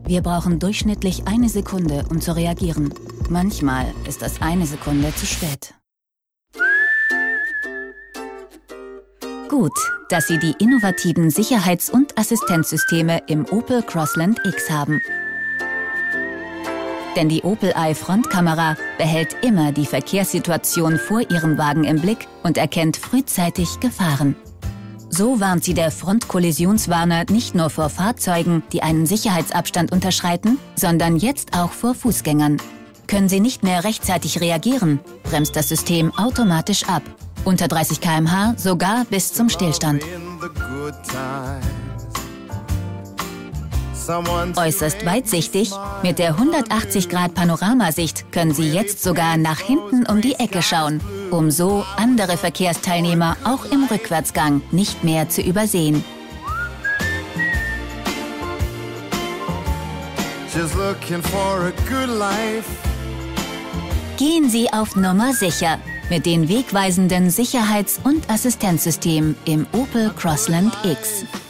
Wir brauchen durchschnittlich 1 Sekunde, um zu reagieren. Manchmal ist das 1 Sekunde zu spät. Gut, dass Sie die innovativen Sicherheits- und Assistenzsysteme im Opel Crossland X haben. Denn die Opel Eye Frontkamera behält immer die Verkehrssituation vor Ihrem Wagen im Blick und erkennt frühzeitig Gefahren. So warnt Sie der Frontkollisionswarner nicht nur vor Fahrzeugen, die einen Sicherheitsabstand unterschreiten, sondern jetzt auch vor Fußgängern. Können Sie nicht mehr rechtzeitig reagieren, bremst das System automatisch ab. Unter 30 km/h sogar bis zum Stillstand. Äußerst weitsichtig, mit der 180-Grad-Panoramasicht können Sie jetzt sogar nach hinten um die Ecke schauen, um so andere Verkehrsteilnehmer auch im Rückwärtsgang nicht mehr zu übersehen. Gehen Sie auf Nummer sicher mit den wegweisenden Sicherheits- und Assistenzsystemen im Opel Crossland X.